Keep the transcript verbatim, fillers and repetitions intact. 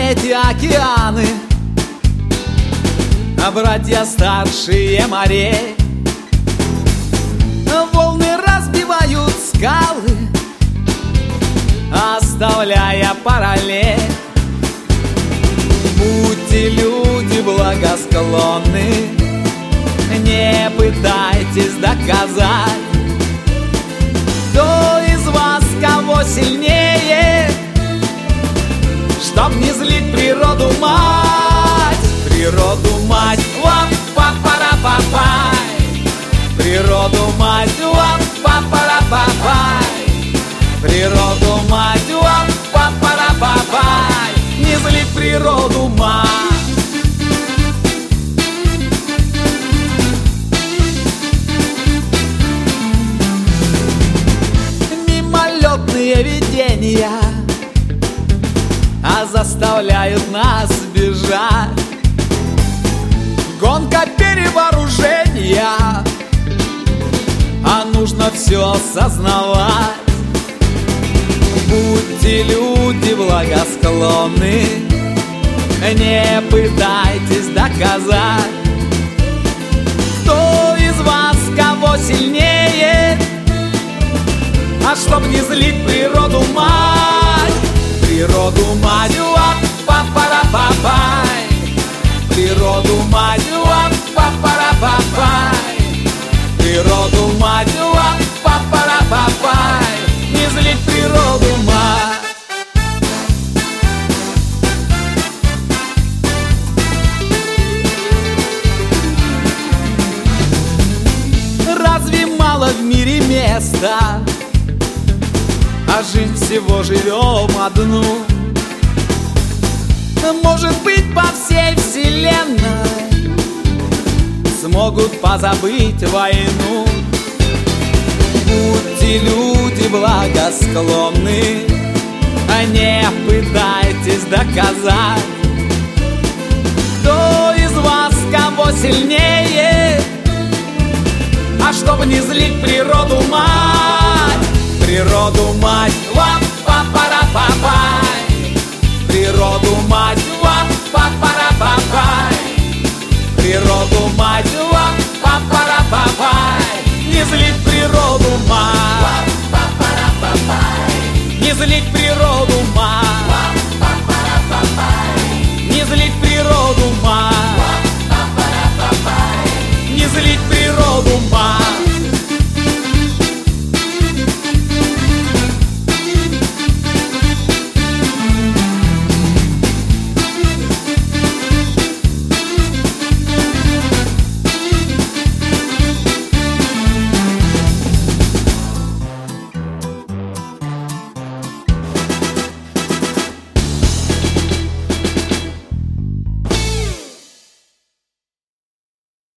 эти океаны, а братья старшие морей. Волны разбивают скалы, оставляя параллель. Будьте, люди, благосклонны, не пытайтесь доказать, кто из вас кого сильнее, чтоб не злить природу мать. Природу мать, вам па-пара-па-пай. Природу мать, вам па-пара-па-пай. Природу мать, вам па-пара-па-пай. Не злить природу мать. Мимолетные видения, а заставляют нас бежать. Гонка перевооружения, а нужно все осознавать. Будьте, люди, благосклонны, не пытайтесь доказать, кто из вас кого сильнее, а чтоб не злить природу мать. Природу мать, вам па-пара-па-пай. Природу мать, вам па-пара-па-пай. Природу мать, вам па-пара-па-пай. Не злить природу мать. Разве мало в мире места, а жизнь всего живем одну? Может быть, по всей вселенной смогут позабыть войну. Будьте, люди, благосклонны, не пытайтесь доказать, кто из вас кого сильнее, а чтоб не злить природу мать. Природу мать, вам па-пара-па-пай.